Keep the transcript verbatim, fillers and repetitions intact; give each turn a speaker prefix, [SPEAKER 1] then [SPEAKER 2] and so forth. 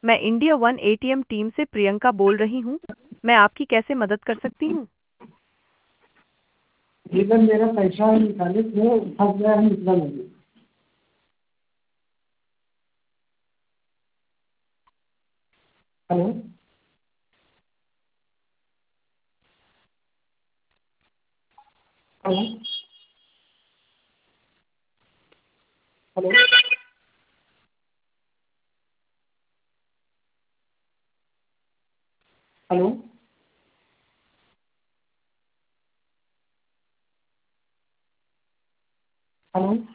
[SPEAKER 1] मैं India one ATM team से प्रियंका बोल रही हूँ। मैं आपकी कैसे मदद कर सकती हूँ?
[SPEAKER 2] जी सर, मेरा पैसा निकाले थे, फंस गया है, निकला नहीं। Hello hello hello hello hello